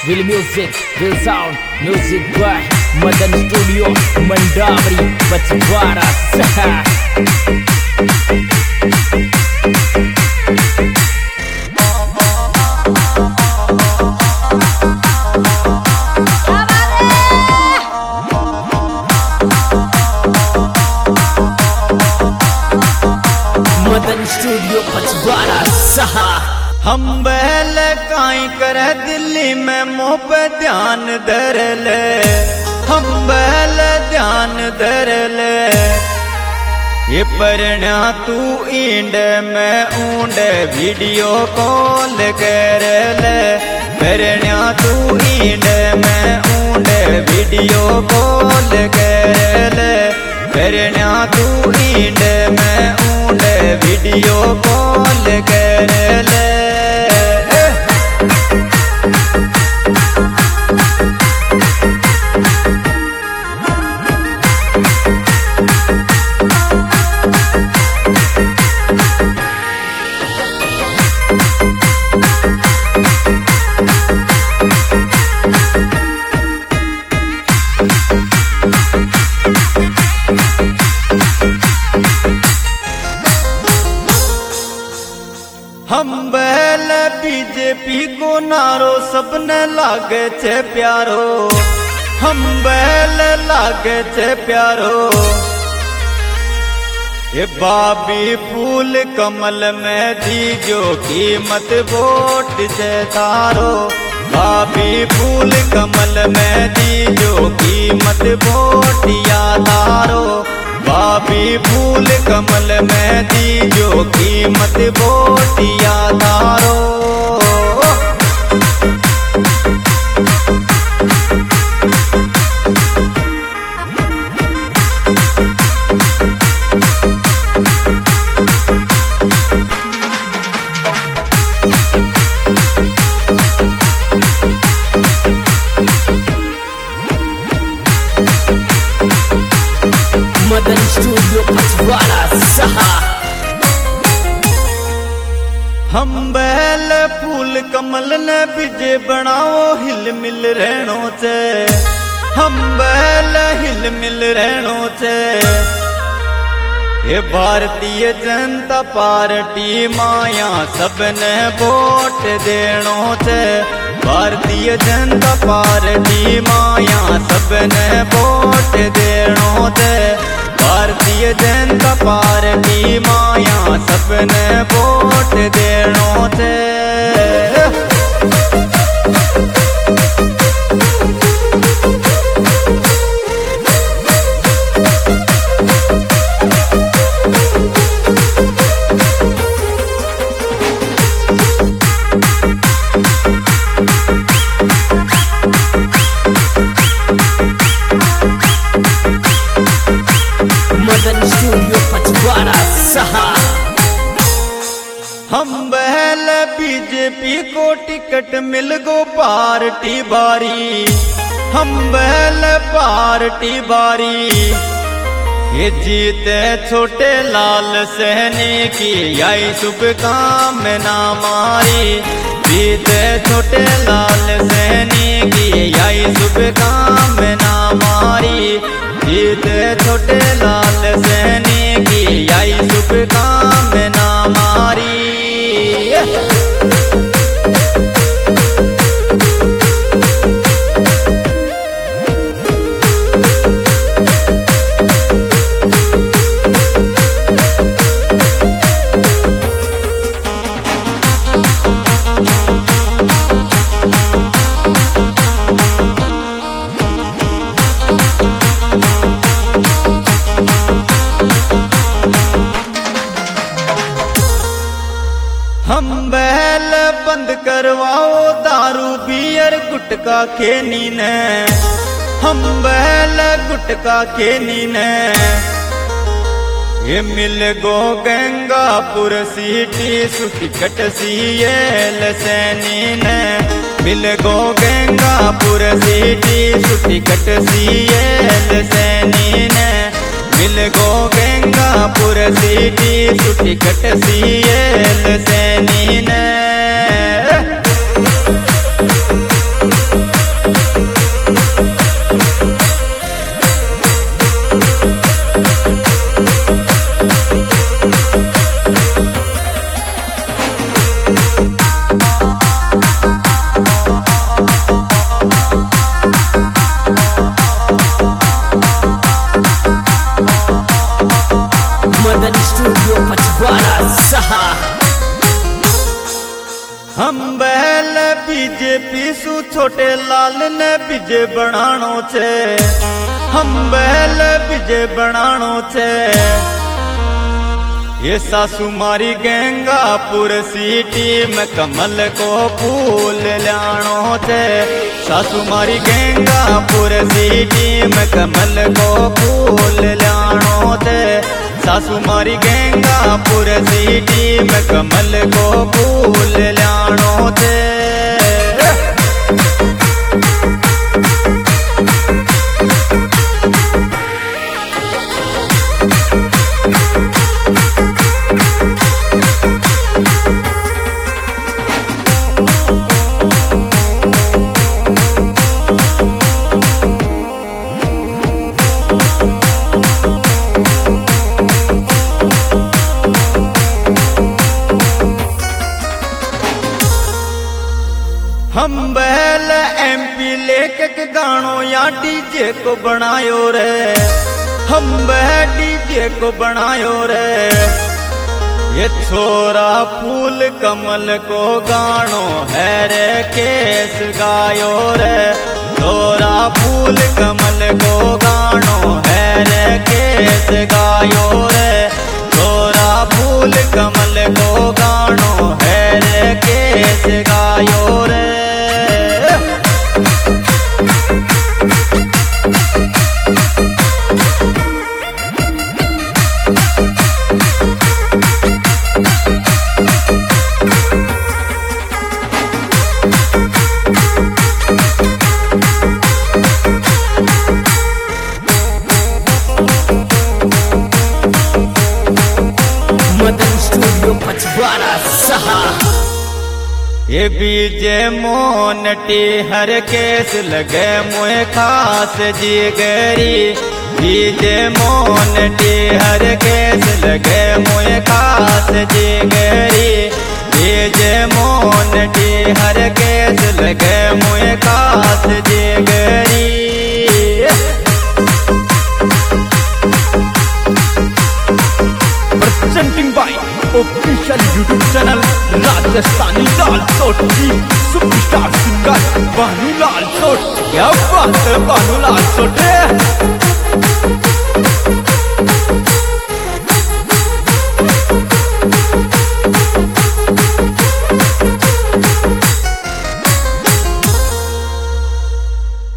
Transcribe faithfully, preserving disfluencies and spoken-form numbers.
Will music, will sound, music by Madan Studio, Mandavri, Pachwara. Madan studio Pachwara सहा। हम बहल काई करे दिल्ली में मोह पे ध्यान धर ले, हम बहल ध्यान धर ले। ये परण्या तू इंड में ऊंड वीडियो कॉल कर ले, परण्या तू इंड में ऊंड वीडियो कॉल कर ले, परण्या तू इंड में ऊंड वीडियो कॉल कर ले। हम बहल बीजेपी को नारो सबने लागे छे प्यारो, हम बहल लागे छे प्यारो। ये बाबी फूल कमल में दीजो कीमत वोट से तारो, बाबी फूल कमल में दीजो कीमत वोट या तारो, बाबी फूल कमल में दीजो कीमत वोट या तारो। मदन स्टूडियो पचवाड़ा सहा। हम बहल फूल कमल ने बिजे बनाओ हिल मिल रहनो चे, हम बहल हिल मिल रहनो चे। ये भारतीय जनता पार्टी माया सबने वोट देनो चे, भारतीय जनता पार्टी माया सबने वोट देनो चे, भारतीय जनता पार्टी माया सबने वोट देनो थे। मदन स्टूडियो पचवाड़ा सहा। हम बहल बीजेपी को टिकट मिल गो पार्टी बारी, हम बहल पार्टी बारी। ये जीते छोटे लाल सहनी की आई शुभ कामना मारी, जीते छोटे लाल सहनी की आई शुभ कामना मारी, जीते छोटे लाल सहनी की आई शुभ कामना मारी। हम बहल बंद करवाओ दारू बियर गुटका खेनी ने, हम बहल गुटका खेनी ने। ये मिल गो गंगापुर सीटी सुटिकट सीएल सैनी ने, मिल गो गंगापुर सीटी सुटिकट सीएल सैनी ने, मिल गो गंगापुर सीटी सुटिकट सीएल सैनी ने। बेल बीजेपी सु छोटे लाल ने बीजे बनानो छे हम बेल बीजे बनानो छे ये सासू मारी गंगापुर सिटी में कमल को फूल लानो छे सासू मारी गंगापुर सिटी में कमल को फूल लानो छे सासू मारी गंगापुर सिटी में कमल को फूल लानो छे हम बहल एमपी लेके गानो या डीजे को बनायो रे हम बह डीजे को बनायो रे ये छोरा फूल कमल को गानो है रे केस गायो रे छोरा फूल कमल को गानो है रे केस गायो रे छोरा फूल कमल को गानो है रे केस गायो रे मदन स्टूडियो पचवाड़ा सहा ये बीजे मोनटी हर केस लगे मुए खास जिगरी बीजे मोनटी हर केस लगे मुए खास जिगरी बीजे मोनटी हर केस लगे मुए खास जिगरी presenting by official YouTube channel Rajasthani Lal Soti superstar singer Bhanulal Soti क्या बात है Bhanulal Soti